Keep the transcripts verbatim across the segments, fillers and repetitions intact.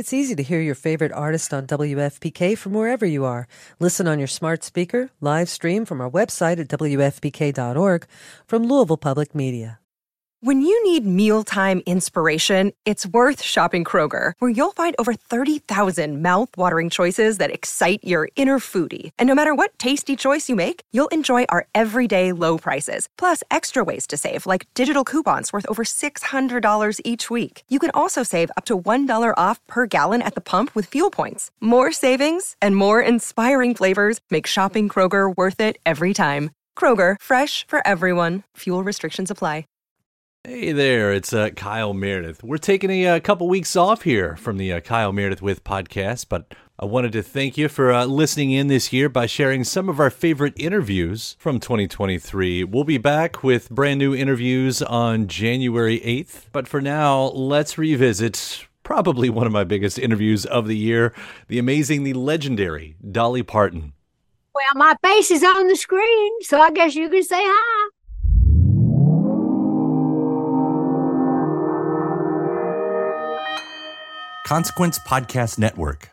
It's easy to hear your favorite artist on W F P K from wherever you are. Listen on your smart speaker, live stream from our website at W F P K dot org, from Louisville Public Media. When you need mealtime inspiration, it's worth shopping Kroger, where you'll find over thirty thousand mouth-watering choices that excite your inner foodie. And no matter what tasty choice you make, you'll enjoy our everyday low prices, plus extra ways to save, like digital coupons worth over six hundred dollars each week. You can also save up to one dollar off per gallon at the pump with fuel points. More savings and more inspiring flavors make shopping Kroger worth it every time. Kroger, fresh for everyone. Fuel restrictions apply. Hey there, it's uh, Kyle Meredith. We're taking a, a couple weeks off here from the uh, Kyle Meredith With podcast, but I wanted to thank you for uh, listening in this year by sharing some of our favorite interviews from twenty twenty-three. We'll be back with brand new interviews on January eighth, but for now, let's revisit probably one of my biggest interviews of the year, the amazing, the legendary Dolly Parton. Well, my face is on the screen, so I guess you can say hi. Consequence Podcast Network.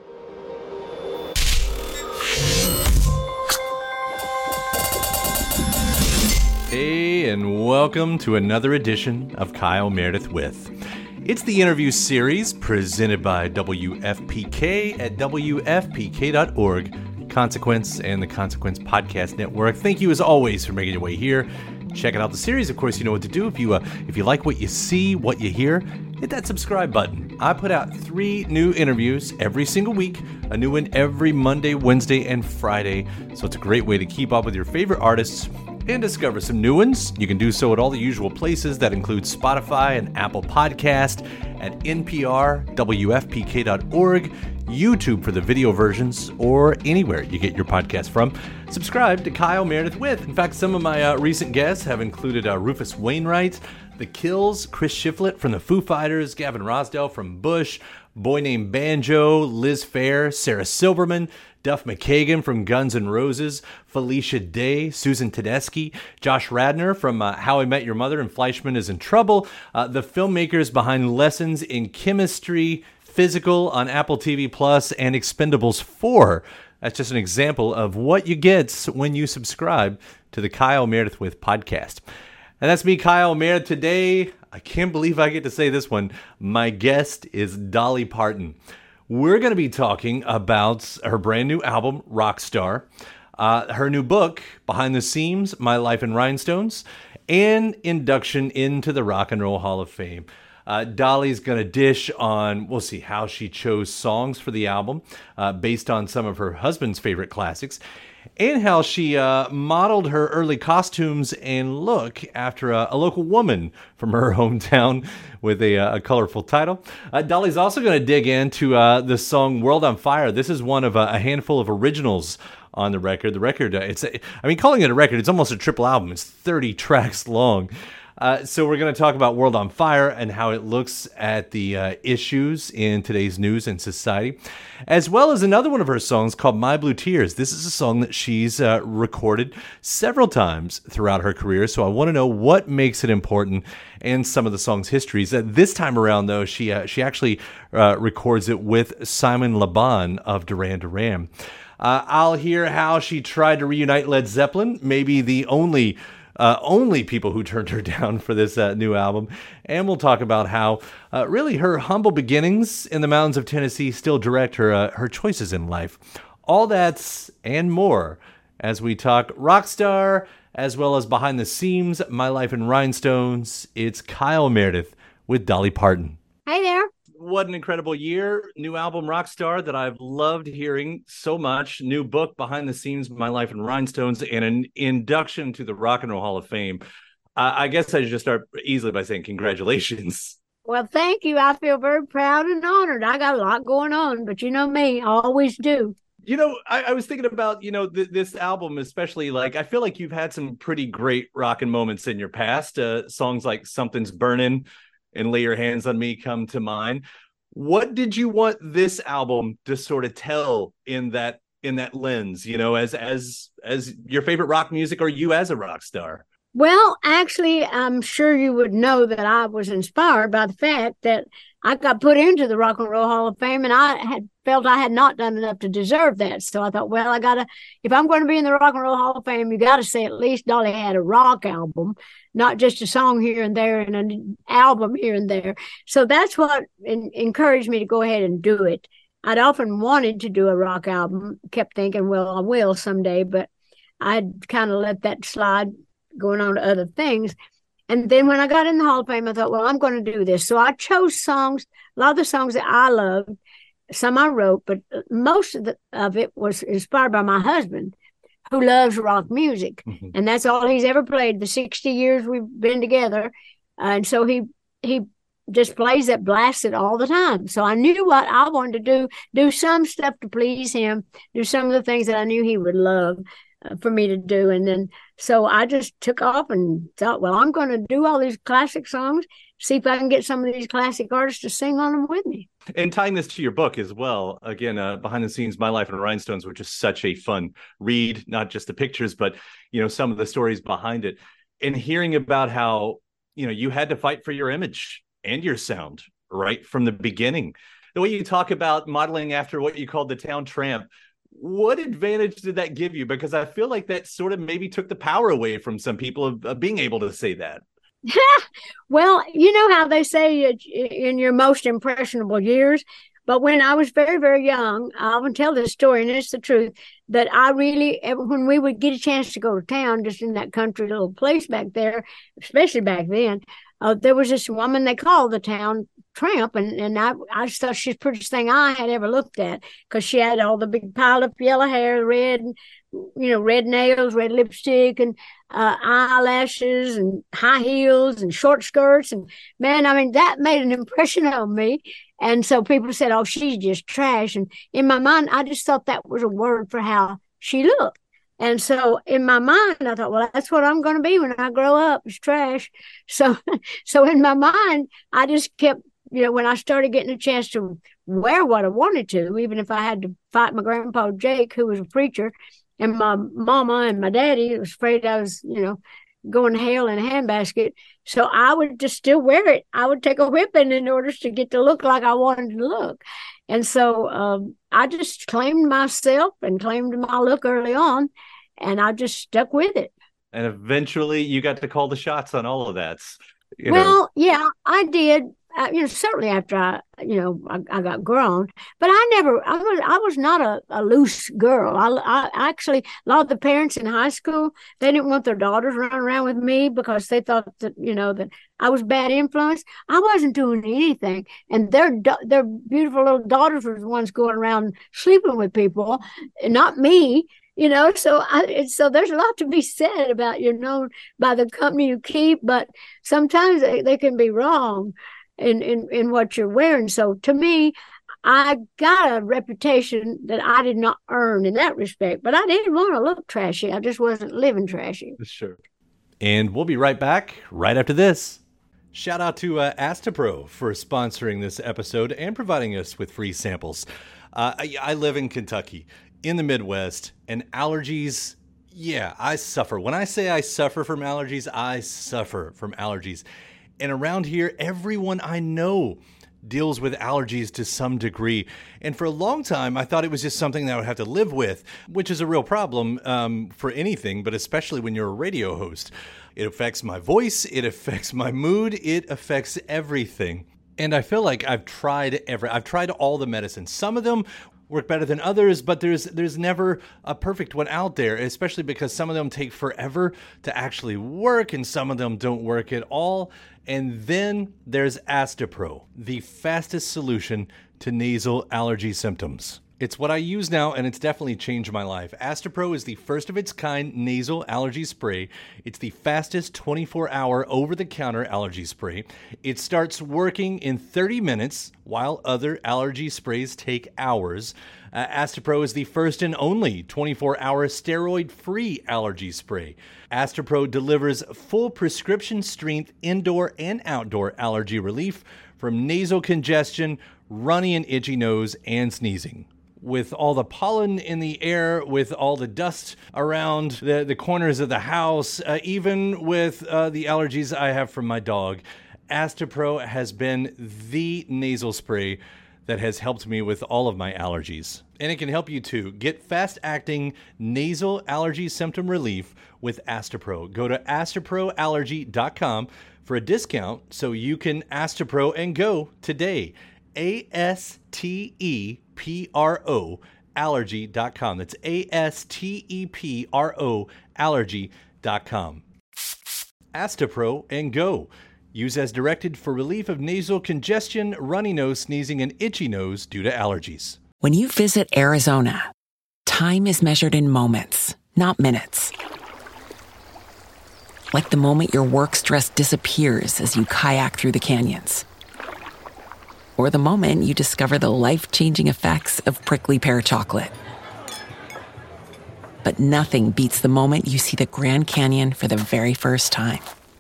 Hey, and welcome to another edition of Kyle Meredith With. It's the interview series presented by W F P K at W F P K dot org, Consequence, and the Consequence Podcast Network. Thank you, as always, for making your way here. Checking out the series. Of course, you know what to do. If you uh, if you like what you see, what you hear, hit that subscribe button. I put out three new interviews every single week, a new one every Monday, Wednesday, and Friday. So it's a great way to keep up with your favorite artists and discover some new ones. You can do so at all the usual places. That include Spotify and Apple Podcast, at N P R, W F P K dot org, YouTube for the video versions, or anywhere you get your podcast from. Subscribe to Kyle Meredith With. In fact, some of my uh, recent guests have included uh, Rufus Wainwright, The Kills, Chris Shiflett from the Foo Fighters, Gavin Rossdale from Bush, Boy Named Banjo, Liz Phair, Sarah Silverman, Duff McKagan from Guns N' Roses, Felicia Day, Susan Tedeschi, Josh Radnor from uh, How I Met Your Mother and Fleischman Is in Trouble, uh, the filmmakers behind Lessons in Chemistry, Physical on Apple T V Plus, and Expendables four. That's just an example of what you get when you subscribe to the Kyle Meredith With podcast. And that's me, Kyle Meredith. Today, I can't believe I get to say this one. My guest is Dolly Parton. We're going to be talking about her brand new album, Rockstar, uh, her new book, Behind the Seams, My Life in Rhinestones, and induction into the Rock and Roll Hall of Fame. Uh, Dolly's going to dish on, we'll see, how she chose songs for the album uh, based on some of her husband's favorite classics, and how she uh, modeled her early costumes and look after a, a local woman from her hometown with a, a colorful title. Uh, Dolly's also going to dig into uh, the song World on Fire. This is one of a, a handful of originals on the record. The record, uh, it's a, I mean, calling it a record, it's almost a triple album. It's thirty tracks long. Uh, so we're going to talk about World on Fire and how it looks at the uh, issues in today's news and society, as well as another one of her songs called My Blue Tears. This is a song that she's uh, recorded several times throughout her career, so I want to know what makes it important and some of the song's histories. Uh, this time around, though, she uh, she actually uh, records it with Simon Le Bon of Duran Duran. Uh, I'll hear how she tried to reunite Led Zeppelin, maybe the only Uh, only people who turned her down for this uh, new album. And we'll talk about how uh, really her humble beginnings in the mountains of Tennessee still direct her uh, her choices in life. All that and more as we talk Rockstar, as well as Behind the Seams, My Life in Rhinestones. It's Kyle Meredith with Dolly Parton. Hey there. What an incredible year. New album, Rockstar, that I've loved hearing so much. New book, Behind the Scenes, My Life in Rhinestones, and an induction to the Rock and Roll Hall of Fame. Uh, I guess I should just start easily by saying congratulations. Well, thank you. I feel very proud and honored. I got a lot going on, but you know me, I always do. You know, I, I was thinking about, you know, th- this album, especially, like, I feel like you've had some pretty great rockin' moments in your past. Uh, songs like Something's Burning and Lay Your Hands on Me come to mind. What did you want this album to sort of tell in that in that lens, you know, as as as your favorite rock music, or you as a rock star? Well, actually, I'm sure you would know that I was inspired by the fact that I got put into the Rock and Roll Hall of Fame, and I had felt I had not done enough to deserve that. So I thought, well, I got to, if I'm going to be in the Rock and Roll Hall of Fame, you got to say at least Dolly had a rock album, not just a song here and there and an album here and there. So that's what in, encouraged me to go ahead and do it. I'd often wanted to do a rock album, kept thinking, well, I will someday, but I'd kind of let that slide, going on to other things. And then when I got in the Hall of Fame, I thought, well, I'm going to do this. So I chose songs, a lot of the songs that I loved. Some I wrote, but most of, the, of it was inspired by my husband, who loves rock music. Mm-hmm. And that's all he's ever played, the sixty years we've been together. Uh, and so he he just plays that, blasts it all the time. So I knew what I wanted to do, do some stuff to please him, do some of the things that I knew he would love. Uh, for me to do. And then so I just took off and thought, well, I'm going to do all these classic songs, see if I can get some of these classic artists to sing on them with me. And tying this to your book as well, again, uh, Behind the Scenes, My Life in Rhinestones, which is such a fun read, not just the pictures, but, you know, some of the stories behind it, and hearing about how, you know, you had to fight for your image and your sound right from the beginning. The way you talk about modeling after what you called the town tramp, what advantage did that give you? Because I feel like that sort of maybe took the power away from some people of, of being able to say that. Well, you know how they say in your most impressionable years, but when I was very, very young, I will tell this story, and it's the truth, that I really, when we would get a chance to go to town, just in that country little place back there, especially back then, uh, there was this woman they called the town tramp, and, and I, I just thought she's the prettiest thing I had ever looked at, because she had all the big piled up yellow hair, red, you know, red nails, red lipstick, and uh, eyelashes, and high heels, and short skirts, and man, I mean, that made an impression on me. And so people said, oh, she's just trash. And in my mind, I just thought that was a word for how she looked. And so in my mind, I thought, well, that's what I'm going to be when I grow up, is trash. So, so in my mind, I just kept, you know, when I started getting a chance to wear what I wanted to, even if I had to fight my grandpa Jake, who was a preacher, and my mama and my daddy was afraid I was, you know, going to hell in a handbasket. So I would just still wear it. I would take a whipping in order to get to look like I wanted to look. And so um, I just claimed myself and claimed my look early on, and I just stuck with it. And eventually you got to call the shots on all of that. You well, know. yeah, I did. Uh, you know, certainly after I, you know, I, I got grown, but I never, I was, I was not a, a loose girl. I, I actually, a lot of the parents in high school, they didn't want their daughters running around with me because they thought that, you know, that I was bad influence. I wasn't doing anything, and their their beautiful little daughters were the ones going around sleeping with people, not me. You know, so I, so there's a lot to be said about, you're known by the company you keep, but sometimes they, they can be wrong in, in, in what you're wearing. So to me, I got a reputation that I did not earn in that respect, but I didn't want to look trashy. I just wasn't living trashy. Sure. And we'll be right back right after this. Shout out to uh, Astepro for sponsoring this episode and providing us with free samples. Uh, I, I live in Kentucky, in the Midwest, and allergies, yeah, I suffer. When I say I suffer from allergies, I suffer from allergies. And around here, everyone I know deals with allergies to some degree. And for a long time, I thought it was just something that I would have to live with, which is a real problem um, for anything, but especially when you're a radio host. It affects my voice, it affects my mood, it affects everything. And I feel like I've tried every, I've tried all the medicines. Some of them work better than others, but there's there's never a perfect one out there, especially because some of them take forever to actually work and some of them don't work at all. And then there's Astepro, the fastest solution to nasal allergy symptoms. It's what I use now, and it's definitely changed my life. Astepro is the first of its kind nasal allergy spray. It's the fastest twenty-four hour over-the-counter allergy spray. It starts working in thirty minutes, while other allergy sprays take hours. Uh, Astepro is the first and only twenty-four hour steroid-free allergy spray. Astepro delivers full prescription strength indoor and outdoor allergy relief from nasal congestion, runny and itchy nose, and sneezing. With all the pollen in the air, with all the dust around the, the corners of the house, uh, even with uh, the allergies I have from my dog, Astepro has been the nasal spray that has helped me with all of my allergies. And it can help you too. Get fast-acting nasal allergy symptom relief with Astepro. Go to astepro allergy dot com for a discount so you can Astepro and go today. A S T E P R O allergy dot com. That's A S T E P R O allergy dot com. Astepro and go. Use as directed for relief of nasal congestion, runny nose, sneezing, and itchy nose due to allergies. When you visit Arizona, time is measured in moments, not minutes. Like the moment your work stress disappears as you kayak through the canyons. Or the moment you discover the life-changing effects of prickly pear chocolate. But nothing beats the moment you see the Grand Canyon for the very first time.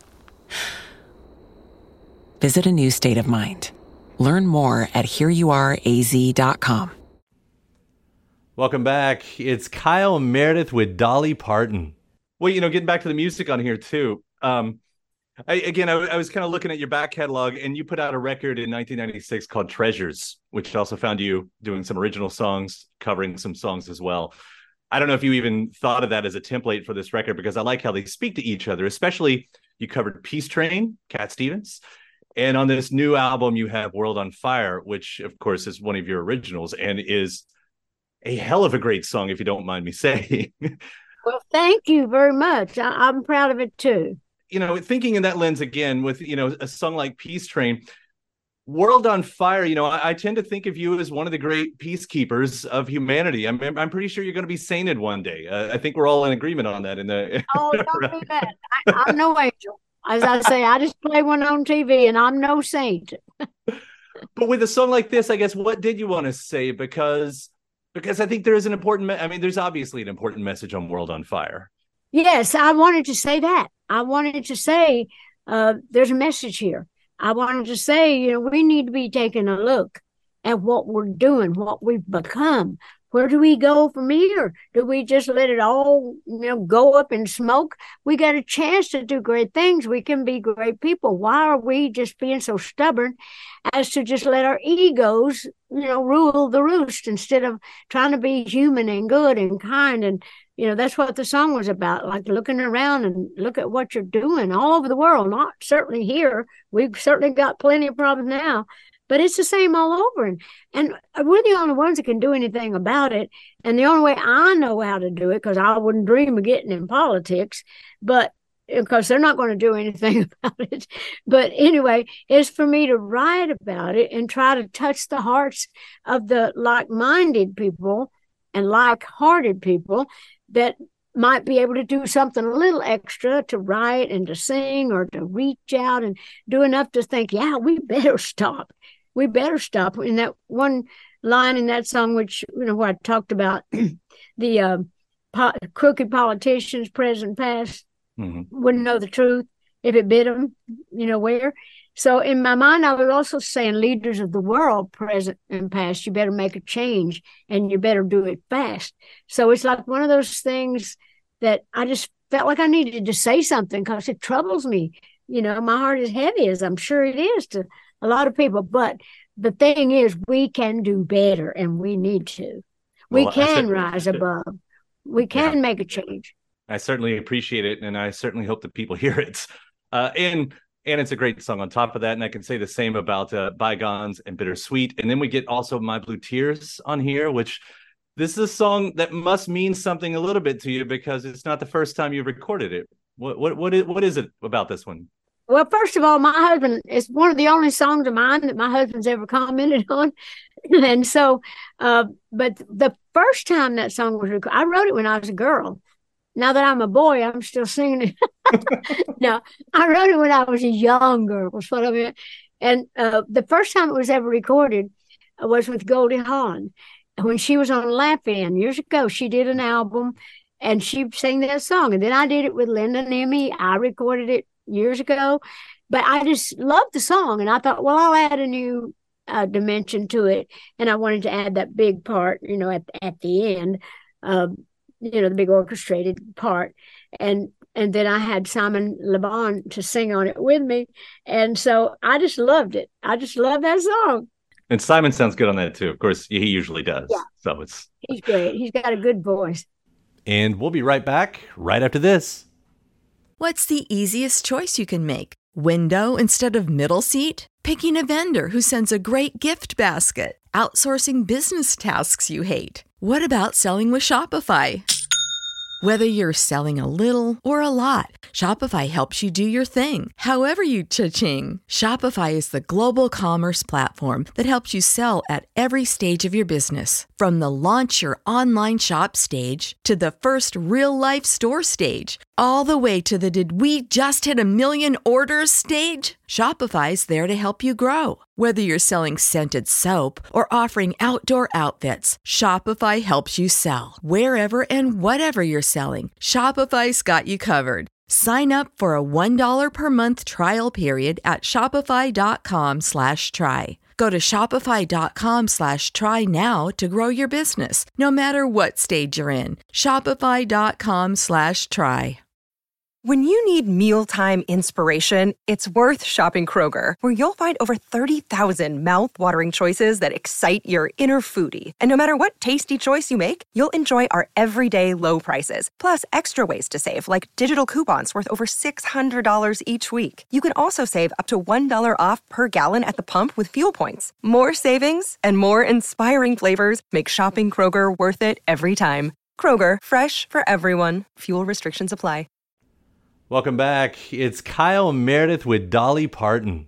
Visit a new state of mind. Learn more at here you are a z dot com. Welcome back. It's Kyle Meredith with Dolly Parton. Well, you know, getting back to the music on here too. Um, I, again, I, I was kind of looking at your back catalog, and you put out a record in nineteen ninety-six called Treasures, which also found you doing some original songs, covering some songs as well. I don't know if you even thought of that as a template for this record, because I like how they speak to each other, especially you covered Peace Train, Cat Stevens. And on this new album, you have World on Fire, which, of course, is one of your originals and is a hell of a great song, if you don't mind me saying. Well, thank you very much. I, I'm proud of it, too. You know, thinking in that lens again with, you know, a song like Peace Train, World on Fire, you know, I, I tend to think of you as one of the great peacekeepers of humanity. I'm I'm pretty sure you're going to be sainted one day. Uh, I think we're all in agreement on that. In the Oh, don't do that. I, I'm no angel. As I say, I just play one on T V, and I'm no saint. But with a song like this, I guess, what did you want to say? Because because I think there is an important, me- I mean, there's obviously an important message on World on Fire. Yes, I wanted to say that. I wanted to say uh, there's a message here. I wanted to say, you know, we need to be taking a look at what we're doing, what we've become. Where do we go from here? Do we just let it all, you know, go up in smoke? We got a chance to do great things. We can be great people. Why are we just being so stubborn as to just let our egos, you know, rule the roost instead of trying to be human and good and kind? And, you know, that's what the song was about, like looking around and look at what you're doing all over the world, not certainly here. We've certainly got plenty of problems now. But it's the same all over. And, and we're the only ones that can do anything about it. And the only way I know how to do it, because I wouldn't dream of getting in politics, but because they're not going to do anything about it. But anyway, is for me to write about it and try to touch the hearts of the like-minded people and like-hearted people that might be able to do something a little extra to write and to sing or to reach out and do enough to think, yeah, we better stop. We better stop. In that one line in that song, which, you know, where I talked about the uh, po- crooked politicians, present, past, mm-hmm. wouldn't know the truth if it bit them, you know, where. So in my mind, I was also saying leaders of the world, present and past, you better make a change and you better do it fast. So it's like one of those things that I just felt like I needed to say something because it troubles me. You know, my heart is heavy, as I'm sure it is to a lot of people. But the thing is, we can do better and we need to. We well, can rise above. We can yeah. make a change. I certainly appreciate it. And I certainly hope that people hear it. Uh, and And it's a great song on top of that. And I can say the same about uh, Bygones and Bittersweet. And then we get also My Blue Tears on here, which this is a song that must mean something a little bit to you because it's not the first time you've recorded it. What what what is, what is it about this one? Well, first of all, my husband, it's one of the only songs of mine that my husband's ever commented on. And so, uh, but the first time that song was recorded, I wrote it when I was a girl. Now that I'm a boy, I'm still singing it. No, I wrote it when I was a young girl, was what I meant. And uh, the first time it was ever recorded was with Goldie Hawn. When she was on Laugh-In years ago, she did an album and she sang that song. And then I did it with Linda Niemi. I recorded it years ago. But I just loved the song. And I thought, well, I'll add a new uh, dimension to it. And I wanted to add that big part, you know, at, at the end. Um, you know, the big orchestrated part. And And then I had Simon Le Bon to sing on it with me. And so I just loved it. I just love that song. And Simon sounds good on that too. Of course, he usually does. Yeah. So it's He's great. He's got a good voice. And we'll be right back right after this. What's the easiest choice you can make? Window instead of middle seat? Picking a vendor who sends a great gift basket? Outsourcing business tasks you hate? What about selling with Shopify? Whether you're selling a little or a lot, Shopify helps you do your thing, however you cha-ching. Shopify is the global commerce platform that helps you sell at every stage of your business. From the launch your online shop stage to the first real-life store stage, all the way to the did we just hit a million orders stage. Shopify's there to help you grow. Whether you're selling scented soap or offering outdoor outfits, Shopify helps you sell. Wherever and whatever you're selling, Shopify's got you covered. Sign up for a one dollar per month trial period at shopify.com slash try. Go to shopify.com slash try now to grow your business, no matter what stage you're in. Shopify.com slash try. When you need mealtime inspiration, it's worth shopping Kroger, where you'll find over thirty thousand mouth-watering choices that excite your inner foodie. And no matter what tasty choice you make, you'll enjoy our everyday low prices, plus extra ways to save, like digital coupons worth over six hundred dollars each week. You can also save up to one dollar off per gallon at the pump with fuel points. More savings and more inspiring flavors make shopping Kroger worth it every time. Kroger, fresh for everyone. Fuel restrictions apply. Welcome back. It's Kyle Meredith with Dolly Parton.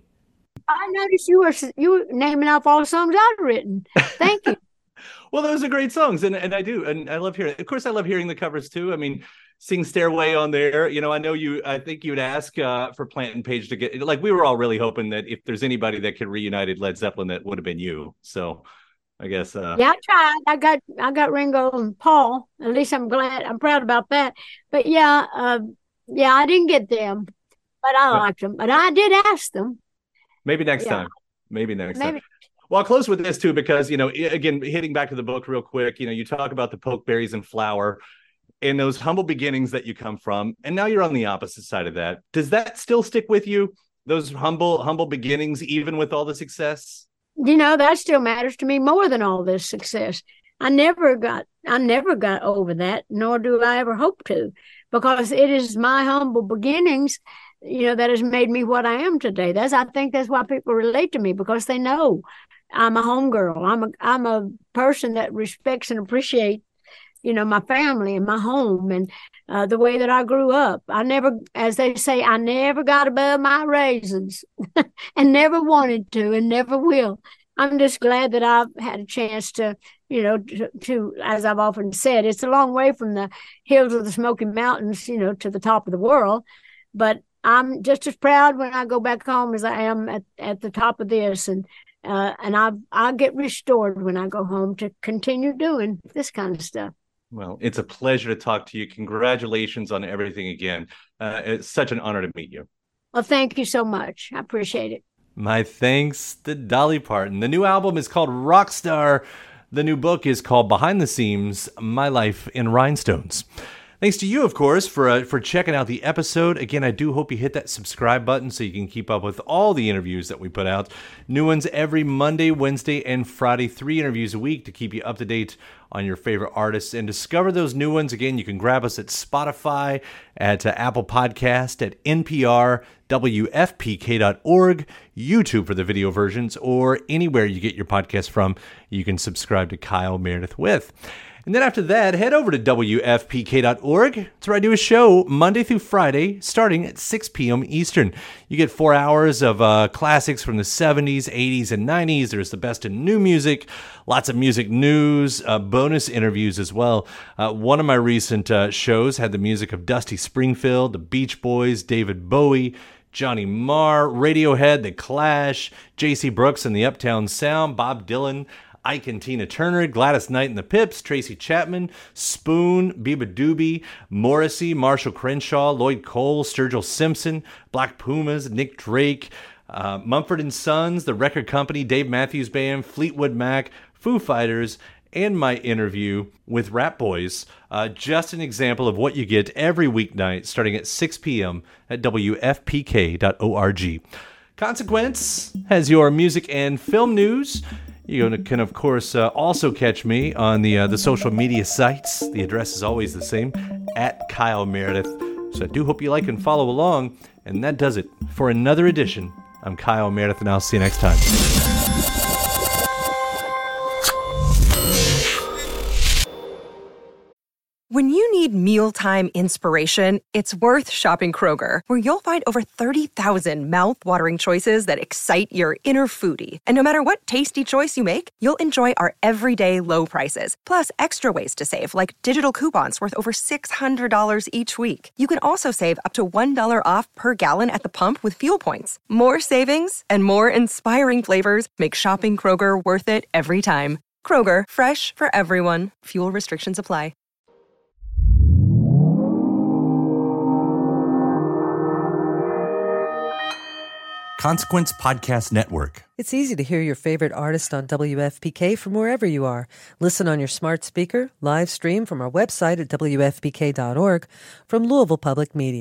I noticed you were you were naming off all the songs I've written. Thank you. Well, those are great songs, and, and I do, and I love hearing. Of course, I love hearing the covers too. I mean, Sing Stairway on there. You know, I know you. I think you would ask uh, for Plant and Page to get. Like, we were all really hoping that if there's anybody that could reunited Led Zeppelin, that would have been you. So, I guess. Uh, yeah, I tried. I got I got Ringo and Paul. At least I'm glad. I'm proud about that. But yeah. Uh, Yeah, I didn't get them, but I liked them. But I did ask them. Maybe next yeah. time. Maybe next Maybe. time. Well, I'll close with this, too, because, you know, again, hitting back to the book real quick, you know, you talk about the pokeberries and flour and those humble beginnings that you come from. And now you're on the opposite side of that. Does that still stick with you? Those humble, humble beginnings, even with all the success? You know, that still matters to me more than all this success. I never got, I never got over that, nor do I ever hope to. Because it is my humble beginnings, you know, that has made me what I am today. That's I think that's why people relate to me, because they know I'm a homegirl. I'm a I'm a person that respects and appreciates, you know, my family and my home and uh, the way that I grew up. I never, as they say, I never got above my raisins and never wanted to and never will. I'm just glad that I've had a chance to, you know, to, to, as I've often said, it's a long way from the hills of the Smoky Mountains, you know, to the top of the world. But I'm just as proud when I go back home as I am at, at the top of this. And uh, and I I get restored when I go home to continue doing this kind of stuff. Well, it's a pleasure to talk to you. Congratulations on everything again. Uh, it's such an honor to meet you. Well, thank you so much. I appreciate it. My thanks to Dolly Parton. The new album is called Rockstar. The new book is called Behind the Seams, My Life in Rhinestones. Thanks to you, of course, for uh, for checking out the episode. Again, I do hope you hit that subscribe button so you can keep up with all the interviews that we put out. New ones every Monday, Wednesday, and Friday. Three interviews a week to keep you up to date on your favorite artists and discover those new ones. Again, you can grab us at Spotify, at uh, Apple Podcast, at N P R, W F P K dot org, YouTube for the video versions, or anywhere you get your podcast from, you can subscribe to Kyle Meredith With. And then after that, head over to W F P K dot org. That's where I do a show Monday through Friday, starting at six p.m. Eastern. You get four hours of uh, classics from the seventies, eighties, and nineties. There's the best in new music, lots of music news, uh, bonus interviews as well. Uh, one of my recent uh, shows had the music of Dusty Springfield, the Beach Boys, David Bowie, Johnny Marr, Radiohead, The Clash, J C Brooks and the Uptown Sound, Bob Dylan, Ike and Tina Turner, Gladys Knight and the Pips, Tracy Chapman, Spoon, Biba Doobie, Morrissey, Marshall Crenshaw, Lloyd Cole, Sturgill Simpson, Black Pumas, Nick Drake, uh, Mumford and Sons, The Record Company, Dave Matthews Band, Fleetwood Mac, Foo Fighters, and my interview with Rap Boys. Uh, just an example of what you get every weeknight starting at six p.m. at W F P K dot org. Consequence has your music and film news. You can, of course, uh, also catch me on the uh, the social media sites. The address is always the same, at Kyle Meredith. So I do hope you like and follow along. And that does it for another edition. I'm Kyle Meredith, and I'll see you next time. When you need mealtime inspiration, it's worth shopping Kroger, where you'll find over thirty thousand mouth-watering choices that excite your inner foodie. And no matter what tasty choice you make, you'll enjoy our everyday low prices, plus extra ways to save, like digital coupons worth over six hundred dollars each week. You can also save up to one dollar off per gallon at the pump with fuel points. More savings and more inspiring flavors make shopping Kroger worth it every time. Kroger, fresh for everyone. Fuel restrictions apply. Consequence Podcast Network. It's easy to hear your favorite artist on W F P K from wherever you are. Listen on your smart speaker, live stream from our website at W F P K dot org, from Louisville Public Media.